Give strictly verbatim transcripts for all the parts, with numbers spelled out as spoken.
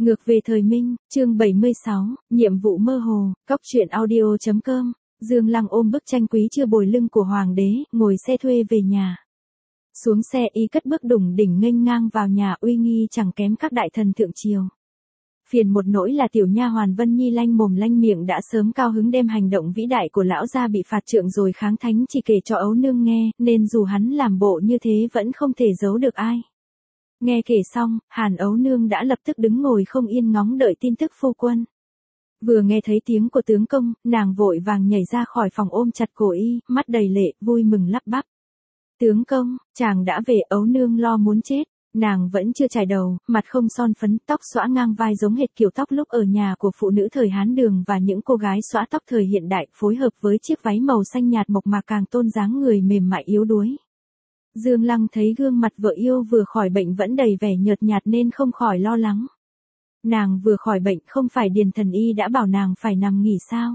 Ngược về thời Minh, chương bảy mươi sáu, nhiệm vụ mơ hồ, cóc truyện audio chấm com, Dương Lăng ôm bức tranh quý chưa bồi lưng của hoàng đế, ngồi xe thuê về nhà. Xuống xe y cất bước đủng đỉnh nghênh ngang vào nhà uy nghi chẳng kém các đại thần thượng triều. Phiền một nỗi là tiểu nha hoàn Vân Nhi lanh mồm lanh miệng đã sớm cao hứng đem hành động vĩ đại của lão gia bị phạt trượng rồi kháng thánh chỉ kể cho ấu nương nghe, nên dù hắn làm bộ như thế vẫn không thể giấu được ai. Nghe kể xong, Hàn ấu nương đã lập tức đứng ngồi không yên ngóng đợi tin tức phu quân. Vừa nghe thấy tiếng của tướng công, nàng vội vàng nhảy ra khỏi phòng ôm chặt cổ y, mắt đầy lệ, vui mừng lắp bắp. Tướng công, chàng đã về. Ấu nương lo muốn chết. Nàng vẫn chưa chải đầu, mặt không son phấn, tóc xõa ngang vai giống hệt kiểu tóc lúc ở nhà của phụ nữ thời Hán Đường và những cô gái xõa tóc thời hiện đại phối hợp với chiếc váy màu xanh nhạt mộc mạc càng tôn dáng người mềm mại yếu đuối. Dương Lăng thấy gương mặt vợ yêu vừa khỏi bệnh vẫn đầy vẻ nhợt nhạt nên không khỏi lo lắng. Nàng vừa khỏi bệnh không phải Điền thần y đã bảo nàng phải nằm nghỉ sao?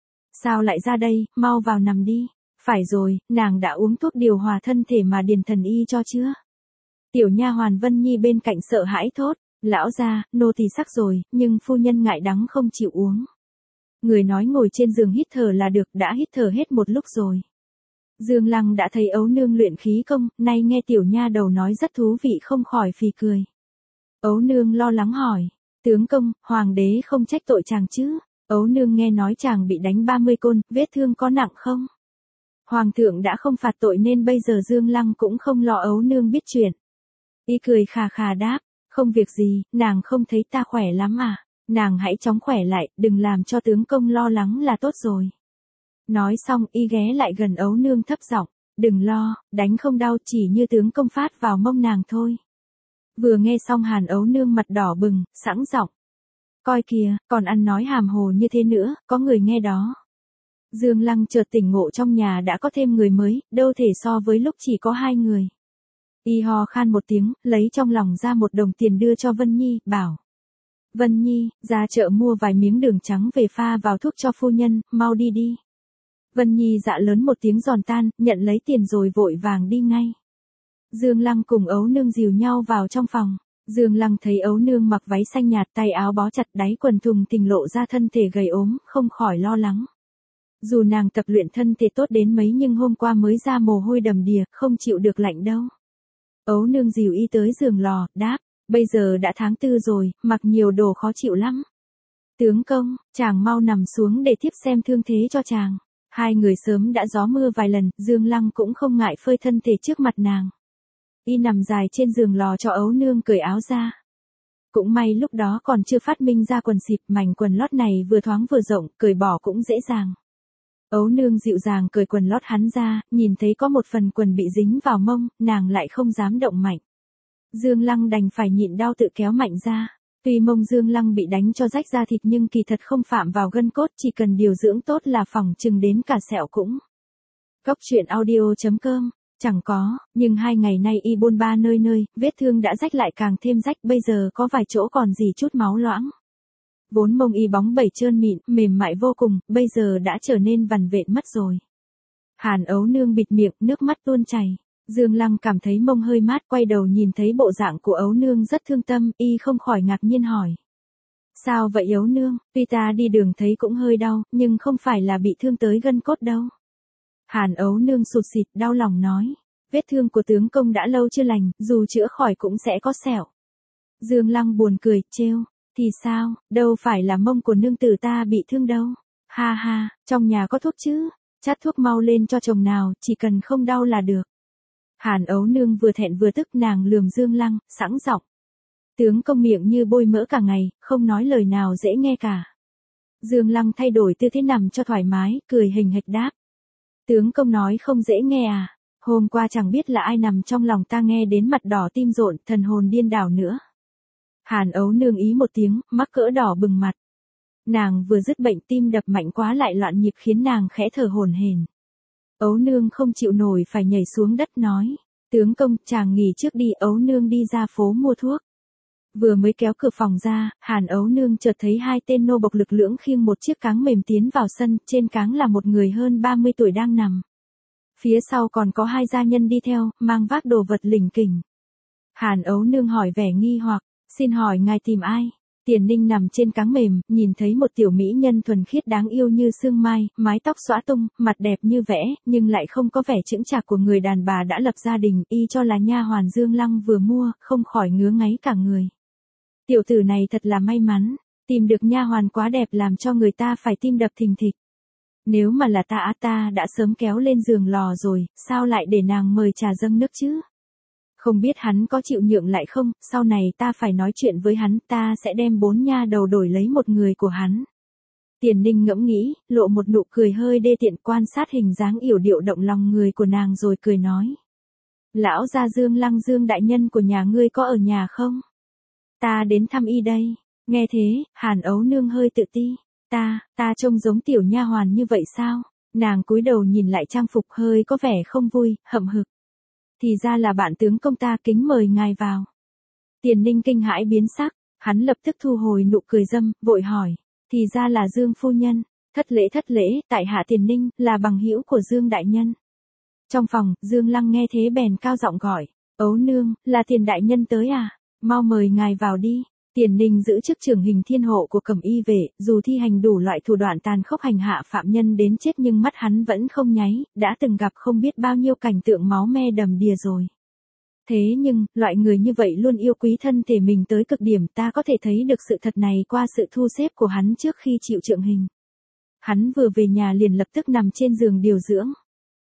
Sao lại ra đây, mau vào nằm đi. Phải rồi, nàng đã uống thuốc điều hòa thân thể mà Điền thần y cho chưa? Tiểu nha hoàn Vân Nhi bên cạnh sợ hãi thốt, lão gia, nô tỳ sắc rồi, nhưng phu nhân ngại đắng không chịu uống. Người nói ngồi trên giường hít thở là được, đã hít thở hết một lúc rồi. Dương Lăng đã thấy ấu nương luyện khí công, nay nghe tiểu nha đầu nói rất thú vị không khỏi phì cười. Ấu nương lo lắng hỏi, tướng công, hoàng đế không trách tội chàng chứ? Ấu nương nghe nói chàng bị đánh ba mươi côn, vết thương có nặng không? Hoàng thượng đã không phạt tội nên bây giờ Dương Lăng cũng không lo ấu nương biết chuyện. Y cười khà khà đáp, không việc gì, nàng không thấy ta khỏe lắm à, nàng hãy chóng khỏe lại, đừng làm cho tướng công lo lắng là tốt rồi. Nói xong y ghé lại gần ấu nương thấp giọng, đừng lo, đánh không đau chỉ như tướng công phát vào mông nàng thôi. Vừa nghe xong Hàn ấu nương mặt đỏ bừng, sẵn giọng. Coi kìa, còn ăn nói hàm hồ như thế nữa, có người nghe đó. Dương Lăng chợt tỉnh ngộ trong nhà đã có thêm người mới, đâu thể so với lúc chỉ có hai người. Y ho khan một tiếng, lấy trong lòng ra một đồng tiền đưa cho Vân Nhi, bảo. Vân Nhi, ra chợ mua vài miếng đường trắng về pha vào thuốc cho phu nhân, mau đi đi. Vân Nhi dạ lớn một tiếng giòn tan, nhận lấy tiền rồi vội vàng đi ngay. Dương Lăng cùng ấu nương dìu nhau vào trong phòng. Dương Lăng thấy ấu nương mặc váy xanh nhạt, tay áo bó chặt, đáy quần thùng thình lộ ra thân thể gầy ốm, không khỏi lo lắng. Dù nàng tập luyện thân thể tốt đến mấy nhưng hôm qua mới ra mồ hôi đầm đìa, không chịu được lạnh đâu. Ấu nương dìu y tới giường lò, đáp, bây giờ đã tháng tư rồi, mặc nhiều đồ khó chịu lắm. Tướng công, chàng mau nằm xuống để thiếp xem thương thế cho chàng. Hai người sớm đã gió mưa vài lần, Dương Lăng cũng không ngại phơi thân thể trước mặt nàng. Y nằm dài trên giường lò cho ấu nương cởi áo ra. Cũng may lúc đó còn chưa phát minh ra quần xịp, mảnh quần lót này vừa thoáng vừa rộng, cởi bỏ cũng dễ dàng. Ấu nương dịu dàng cởi quần lót hắn ra, nhìn thấy có một phần quần bị dính vào mông, nàng lại không dám động mạnh. Dương Lăng đành phải nhịn đau tự kéo mạnh ra. Tuy mông Dương Lăng bị đánh cho rách da thịt nhưng kỳ thật không phạm vào gân cốt, chỉ cần điều dưỡng tốt là phỏng chừng đến cả sẹo cũng. Cóc truyện audio chấm com, chẳng có, nhưng hai ngày nay y bôn ba nơi nơi, vết thương đã rách lại càng thêm rách, bây giờ có vài chỗ còn gì chút máu loãng. Vốn mông y bóng bẩy trơn mịn, mềm mại vô cùng, bây giờ đã trở nên vằn vện mất rồi. Hàn ấu nương bịt miệng, nước mắt tuôn chảy. Dương Lăng cảm thấy mông hơi mát, quay đầu nhìn thấy bộ dạng của ấu nương rất thương tâm, y không khỏi ngạc nhiên hỏi. Sao vậy ấu nương, tuy ta đi đường thấy cũng hơi đau, nhưng không phải là bị thương tới gân cốt đâu. Hàn ấu nương sụt sịt, đau lòng nói. Vết thương của tướng công đã lâu chưa lành, dù chữa khỏi cũng sẽ có sẹo. Dương Lăng buồn cười, trêu. Thì sao, đâu phải là mông của nương tử ta bị thương đâu. Ha ha, trong nhà có thuốc chứ, chát thuốc mau lên cho chồng nào, chỉ cần không đau là được. Hàn ấu nương vừa thẹn vừa tức, nàng lườm Dương Lăng, sẵn giọng. Tướng công miệng như bôi mỡ cả ngày, không nói lời nào dễ nghe cả. Dương Lăng thay đổi tư thế nằm cho thoải mái, cười hình hệt đáp. Tướng công nói không dễ nghe à, hôm qua chẳng biết là ai nằm trong lòng ta nghe đến mặt đỏ tim rộn, thần hồn điên đảo nữa. Hàn ấu nương ý một tiếng, mắc cỡ đỏ bừng mặt. Nàng vừa dứt bệnh tim đập mạnh quá lại loạn nhịp khiến nàng khẽ thở hổn hển. Ấu nương không chịu nổi phải nhảy xuống đất nói. Tướng công, chàng nghỉ trước đi. Ấu nương đi ra phố mua thuốc. Vừa mới kéo cửa phòng ra, Hàn ấu nương chợt thấy hai tên nô bộc lực lưỡng khiêng một chiếc cáng mềm tiến vào sân, trên cáng là một người hơn ba mươi tuổi đang nằm. Phía sau còn có hai gia nhân đi theo, mang vác đồ vật lỉnh kỉnh. Hàn ấu nương hỏi vẻ nghi hoặc. Xin hỏi ngài tìm ai? Tiền Ninh nằm trên cáng mềm, nhìn thấy một tiểu mỹ nhân thuần khiết đáng yêu như sương mai, mái tóc xõa tung, mặt đẹp như vẽ, nhưng lại không có vẻ chững chạc của người đàn bà đã lập gia đình, y cho là nha hoàn Dương Lăng vừa mua, không khỏi ngứa ngáy cả người. Tiểu tử này thật là may mắn, tìm được nha hoàn quá đẹp làm cho người ta phải tim đập thình thịch. Nếu mà là ta á ta đã sớm kéo lên giường lò rồi, sao lại để nàng mời trà dâng nước chứ? Không biết hắn có chịu nhượng lại không, sau này ta phải nói chuyện với hắn, ta sẽ đem bốn nha đầu đổi lấy một người của hắn. Tiền Ninh ngẫm nghĩ, lộ một nụ cười hơi đê tiện, quan sát hình dáng yểu điệu động lòng người của nàng rồi cười nói. Lão gia Dương Lăng, Dương đại nhân của nhà ngươi có ở nhà không? Ta đến thăm y đây. Nghe thế, Hàn Ấu Nương hơi tự ti. Ta, ta trông giống tiểu nha hoàn như vậy sao? Nàng cúi đầu nhìn lại trang phục hơi có vẻ không vui, hậm hực. Thì ra là bạn tướng công ta, kính mời ngài vào. Tiền Ninh kinh hãi biến sắc, hắn lập tức thu hồi nụ cười dâm, vội hỏi. Thì ra là Dương phu nhân, thất lễ thất lễ, tại hạ Tiền Ninh, là bằng hữu của Dương đại nhân. Trong phòng, Dương Lăng nghe thế bèn cao giọng gọi. Ấu Nương, là Tiền đại nhân tới à? Mau mời ngài vào đi. Tiền Ninh giữ chức trưởng hình thiên hộ của Cẩm Y vệ, dù thi hành đủ loại thủ đoạn tàn khốc hành hạ phạm nhân đến chết nhưng mắt hắn vẫn không nháy, đã từng gặp không biết bao nhiêu cảnh tượng máu me đầm đìa rồi. Thế nhưng, loại người như vậy luôn yêu quý thân thể mình tới cực điểm, ta có thể thấy được sự thật này qua sự thu xếp của hắn trước khi chịu trượng hình. Hắn vừa về nhà liền lập tức nằm trên giường điều dưỡng.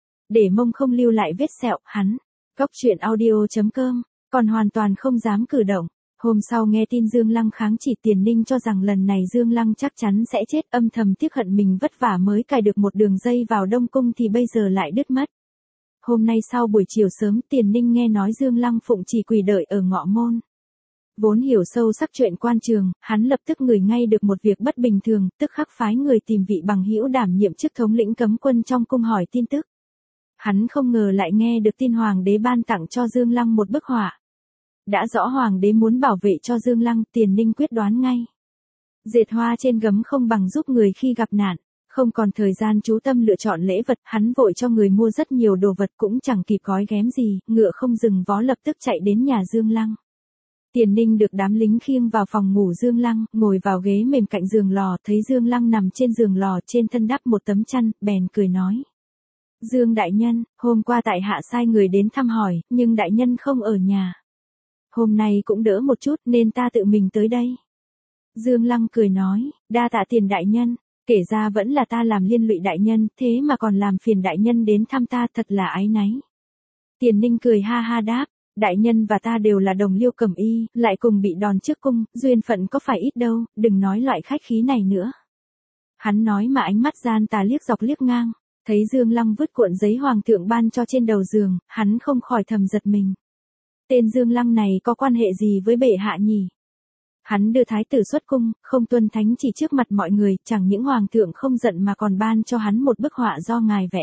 Để mông không lưu lại vết sẹo, hắn, góc truyện audio chấm com, còn hoàn toàn không dám cử động. Hôm sau nghe tin Dương Lăng kháng chỉ, Tiền Ninh cho rằng lần này Dương Lăng chắc chắn sẽ chết, âm thầm tiếc hận mình vất vả mới cài được một đường dây vào Đông Cung thì bây giờ lại đứt mất. Hôm nay sau buổi chiều sớm, Tiền Ninh nghe nói Dương Lăng phụng chỉ quỳ đợi ở ngọ môn. Vốn hiểu sâu sắc chuyện quan trường, hắn lập tức ngửi ngay được một việc bất bình thường, tức khắc phái người tìm vị bằng hữu đảm nhiệm chức thống lĩnh cấm quân trong cung hỏi tin tức. Hắn không ngờ lại nghe được tin hoàng đế ban tặng cho Dương Lăng một bức họa. Đã rõ hoàng đế muốn bảo vệ cho Dương Lăng, Tiền Ninh quyết đoán ngay. Dệt hoa trên gấm không bằng giúp người khi gặp nạn. Không còn thời gian chú tâm lựa chọn lễ vật, hắn vội cho người mua rất nhiều đồ vật, cũng chẳng kịp gói ghém gì, ngựa không dừng vó lập tức chạy đến nhà Dương Lăng. Tiền Ninh được đám lính khiêng vào phòng ngủ Dương Lăng, ngồi vào ghế mềm cạnh giường lò, thấy Dương Lăng nằm trên giường lò, trên thân đắp một tấm chăn, bèn cười nói. Dương đại nhân, hôm qua tại hạ sai người đến thăm hỏi, nhưng đại nhân không ở nhà. Hôm nay cũng đỡ một chút nên ta tự mình tới đây. Dương Lăng cười nói, đa tạ Tiền đại nhân, kể ra vẫn là ta làm liên lụy đại nhân, thế mà còn làm phiền đại nhân đến thăm ta, thật là áy náy. Tiền Ninh cười ha ha đáp, đại nhân và ta đều là đồng liêu Cẩm Y, lại cùng bị đòn trước cung, duyên phận có phải ít đâu, đừng nói loại khách khí này nữa. Hắn nói mà ánh mắt gian tà liếc dọc liếc ngang, thấy Dương Lăng vứt cuộn giấy hoàng thượng ban cho trên đầu giường, hắn không khỏi thầm giật mình. Tên Dương Lăng này có quan hệ gì với bệ hạ nhỉ? Hắn đưa thái tử xuất cung, không tuân thánh chỉ trước mặt mọi người, chẳng những hoàng thượng không giận mà còn ban cho hắn một bức họa do ngài vẽ.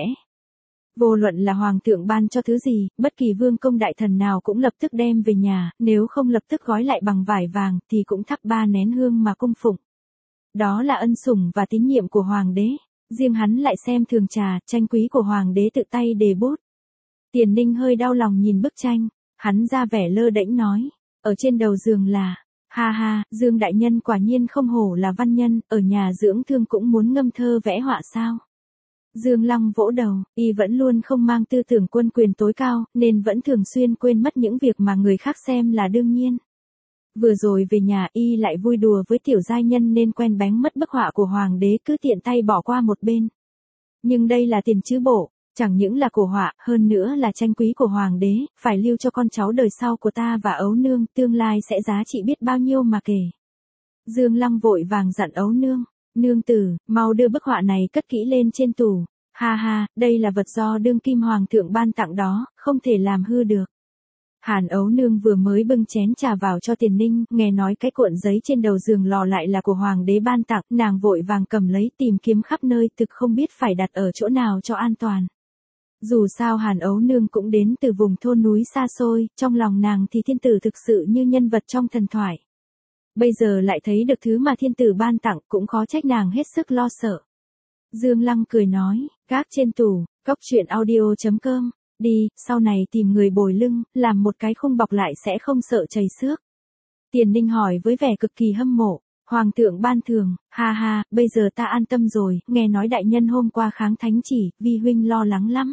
Vô luận là hoàng thượng ban cho thứ gì, bất kỳ vương công đại thần nào cũng lập tức đem về nhà, nếu không lập tức gói lại bằng vải vàng thì cũng thắp ba nén hương mà cung phụng. Đó là ân sủng và tín nhiệm của hoàng đế, riêng hắn lại xem thường trà, tranh quý của hoàng đế tự tay đề bút. Tiền Ninh hơi đau lòng nhìn bức tranh, hắn ra vẻ lơ đễnh nói, ở trên đầu giường là, ha ha, Dương đại nhân quả nhiên không hổ là văn nhân, ở nhà dưỡng thương cũng muốn ngâm thơ vẽ họa sao. Dương Lăng vỗ đầu, y vẫn luôn không mang tư tưởng quân quyền tối cao, nên vẫn thường xuyên quên mất những việc mà người khác xem là đương nhiên. Vừa rồi về nhà y lại vui đùa với tiểu giai nhân nên quen bánh mất bức họa của hoàng đế, cứ tiện tay bỏ qua một bên. Nhưng đây là tiền chữ bổ, chẳng những là cổ họa, hơn nữa là tranh quý của hoàng đế, phải lưu cho con cháu đời sau của ta và Ấu Nương, tương lai sẽ giá trị biết bao nhiêu mà kể. Dương Lăng vội vàng dặn Ấu Nương, nương tử, mau đưa bức họa này cất kỹ lên trên tủ. Ha ha, đây là vật do đương kim hoàng thượng ban tặng đó, không thể làm hư được. Hàn Ấu Nương vừa mới bưng chén trà vào cho Tiền Ninh, nghe nói cái cuộn giấy trên đầu giường lò lại là của hoàng đế ban tặng, nàng vội vàng cầm lấy tìm kiếm khắp nơi, thực không biết phải đặt ở chỗ nào cho an toàn. Dù sao Hàn Ấu Nương cũng đến từ vùng thôn núi xa xôi, trong lòng nàng thì thiên tử thực sự như nhân vật trong thần thoại. Bây giờ lại thấy được thứ mà thiên tử ban tặng, cũng khó trách nàng hết sức lo sợ. Dương Lăng cười nói, gác trên tủ, góc truyện audio chấm com, đi, sau này tìm người bồi lưng, làm một cái khung bọc lại sẽ không sợ chảy xước. Tiền Ninh hỏi với vẻ cực kỳ hâm mộ, Hoàng thượng ban thưởng, ha ha, bây giờ ta an tâm rồi, nghe nói đại nhân hôm qua kháng thánh chỉ, vi huynh lo lắng lắm.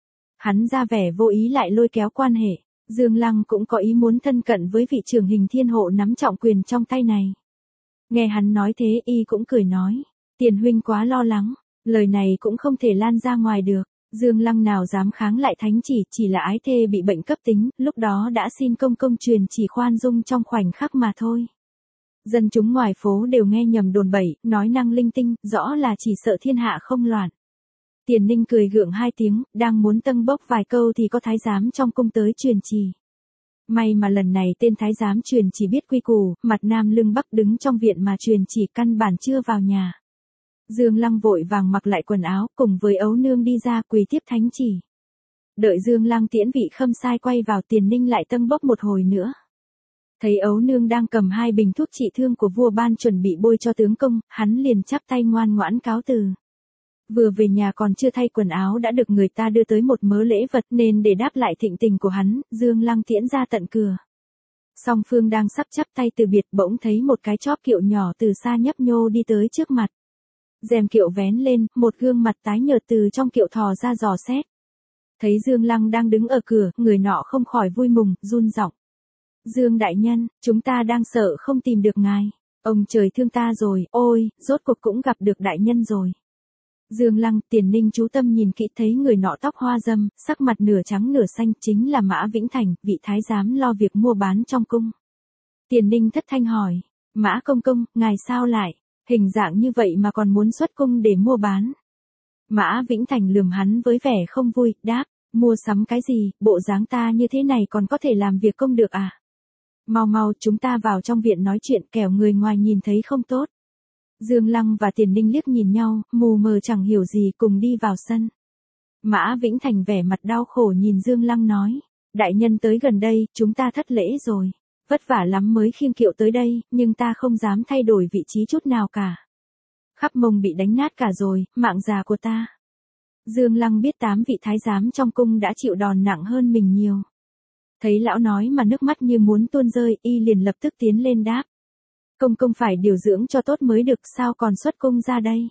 Hắn ra vẻ vô ý lại lôi kéo quan hệ, Dương Lăng cũng có ý muốn thân cận với vị trưởng hình thiên hộ nắm trọng quyền trong tay này. Nghe hắn nói thế y cũng cười nói, Tiền huynh quá lo lắng, lời này cũng không thể lan ra ngoài được. Dương Lăng nào dám kháng lại thánh chỉ, chỉ là ái thê bị bệnh cấp tính, lúc đó đã xin công công truyền chỉ khoan dung trong khoảnh khắc mà thôi. Dân chúng ngoài phố đều nghe nhầm đồn bậy, nói năng linh tinh, rõ là chỉ sợ thiên hạ không loạn. Tiền Ninh cười gượng hai tiếng, đang muốn tâng bốc vài câu thì có thái giám trong cung tới truyền chỉ. May mà lần này tên thái giám truyền chỉ biết quy củ, mặt nam lưng bắc đứng trong viện mà truyền chỉ căn bản chưa vào nhà. Dương Lăng vội vàng mặc lại quần áo, cùng với ấu nương đi ra quỳ tiếp thánh chỉ. Đợi Dương Lăng tiễn vị khâm sai quay vào, Tiền Ninh lại tâng bốc một hồi nữa. Thấy ấu nương đang cầm hai bình thuốc trị thương của vua ban chuẩn bị bôi cho tướng công, hắn liền chắp tay ngoan ngoãn cáo từ. Vừa về nhà còn chưa thay quần áo đã được người ta đưa tới một mớ lễ vật, nên để đáp lại thịnh tình của hắn, Dương Lăng tiễn ra tận cửa. Song phương đang sắp chắp tay từ biệt, bỗng thấy một cái chóp kiệu nhỏ từ xa nhấp nhô đi tới trước mặt. Rèm kiệu vén lên, một gương mặt tái nhợt từ trong kiệu thò ra dò xét. Thấy Dương Lăng đang đứng ở cửa, người nọ không khỏi vui mừng, run giọng. Dương đại nhân, chúng ta đang sợ không tìm được ngài. Ông trời thương ta rồi, ôi, rốt cuộc cũng gặp được đại nhân rồi. Dương Lăng, Tiền Ninh chú tâm nhìn kỹ thấy người nọ tóc hoa râm, sắc mặt nửa trắng nửa xanh, chính là Mã Vĩnh Thành, vị thái giám lo việc mua bán trong cung. Tiền Ninh thất thanh hỏi, Mã công công, ngài sao lại, hình dạng như vậy mà còn muốn xuất cung để mua bán. Mã Vĩnh Thành lườm hắn với vẻ không vui, đáp, mua sắm cái gì, bộ dáng ta như thế này còn có thể làm việc công được à? Mau mau chúng ta vào trong viện nói chuyện, kẻo người ngoài nhìn thấy không tốt. Dương Lăng và Tiền Ninh liếc nhìn nhau, mù mờ chẳng hiểu gì, cùng đi vào sân. Mã Vĩnh Thành vẻ mặt đau khổ nhìn Dương Lăng nói, đại nhân tới gần đây, chúng ta thất lễ rồi. Vất vả lắm mới khiêng kiệu tới đây, nhưng ta không dám thay đổi vị trí chút nào cả. Khắp mông bị đánh nát cả rồi, mạng già của ta. Dương Lăng biết tám vị thái giám trong cung đã chịu đòn nặng hơn mình nhiều. Thấy lão nói mà nước mắt như muốn tuôn rơi, y liền lập tức tiến lên đáp. Công công phải điều dưỡng cho tốt mới được, sao còn xuất cung ra đây?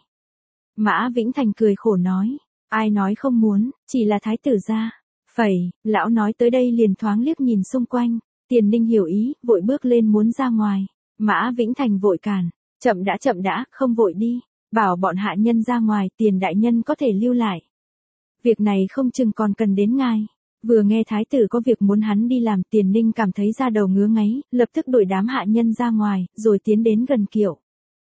Mã Vĩnh Thành cười khổ nói, ai nói không muốn, chỉ là thái tử gia. Phẩy, lão nói tới đây liền thoáng liếc nhìn xung quanh. Tiền Ninh hiểu ý, vội bước lên muốn ra ngoài. Mã Vĩnh Thành vội cản, chậm đã chậm đã, không vội đi. Bảo bọn hạ nhân ra ngoài, Tiền đại nhân có thể lưu lại. Việc này không chừng còn cần đến ngài. Vừa nghe thái tử có việc muốn hắn đi làm, Tiền Ninh cảm thấy da đầu ngứa ngáy, lập tức đuổi đám hạ nhân ra ngoài, rồi tiến đến gần kiệu.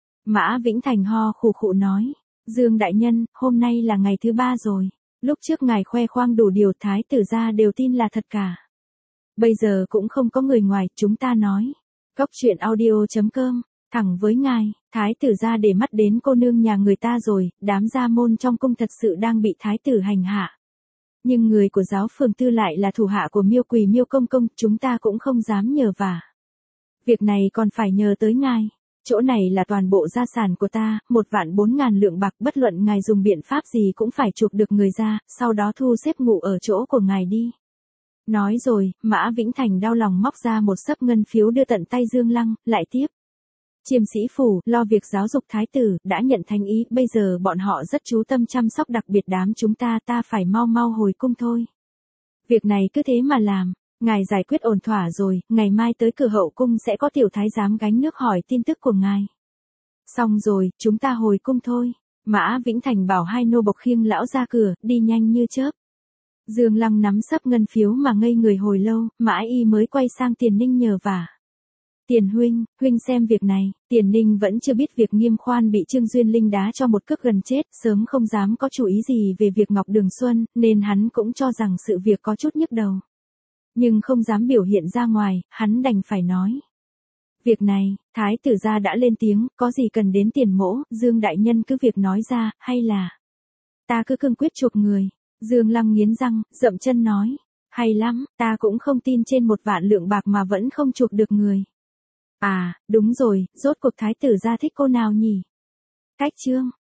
Mã Vĩnh Thành ho khụ khụ nói, Dương đại nhân, hôm nay là ngày thứ ba rồi. Lúc trước ngài khoe khoang đủ điều, thái tử gia đều tin là thật cả. Bây giờ cũng không có người ngoài, chúng ta nói. Cóc truyện audio chấm com, thẳng với ngài, thái tử gia để mắt đến cô nương nhà người ta rồi, đám gia môn trong cung thật sự đang bị thái tử hành hạ. Nhưng người của giáo phường tư lại là thủ hạ của Miêu Quỳ Miêu công công, chúng ta cũng không dám nhờ vả. Việc này còn phải nhờ tới ngài. Chỗ này là toàn bộ gia sản của ta, một vạn bốn ngàn lượng bạc, bất luận ngài dùng biện pháp gì cũng phải chuộc được người ra, sau đó thu xếp ngủ ở chỗ của ngài đi. Nói rồi, Mã Vĩnh Thành đau lòng móc ra một xấp ngân phiếu đưa tận tay Dương Lăng, lại tiếp. Chiêm sĩ phủ, lo việc giáo dục thái tử, đã nhận thánh ý, bây giờ bọn họ rất chú tâm chăm sóc đặc biệt đám chúng ta, ta phải mau mau hồi cung thôi. Việc này cứ thế mà làm, ngài giải quyết ổn thỏa rồi, ngày mai tới cửa hậu cung sẽ có tiểu thái giám gánh nước hỏi tin tức của ngài. Xong rồi, chúng ta hồi cung thôi. Mã Vĩnh Thành bảo hai nô bộc khiêng lão ra cửa, đi nhanh như chớp. Dương Lăng nắm xấp ngân phiếu mà ngây người hồi lâu, mãi y mới quay sang Tiền Ninh nhờ vả. Tiền huynh, huynh xem việc này. Tiền Ninh vẫn chưa biết việc Nghiêm Khoan bị Trương Duyên Linh đá cho một cước gần chết, sớm không dám có chủ ý gì về việc Ngọc Đường Xuân, nên hắn cũng cho rằng sự việc có chút nhức đầu. Nhưng không dám biểu hiện ra ngoài, hắn đành phải nói. Việc này, thái tử gia đã lên tiếng, có gì cần đến tiền mỗ, Dương đại nhân cứ việc nói ra, hay là ta cứ cương quyết chuộc người. Dương Lăng nghiến răng, dậm chân nói, hay lắm, ta cũng không tin trên một vạn lượng bạc mà vẫn không chuộc được người. À, đúng rồi, rốt cuộc thái tử gia thích cô nào nhỉ? Cách chương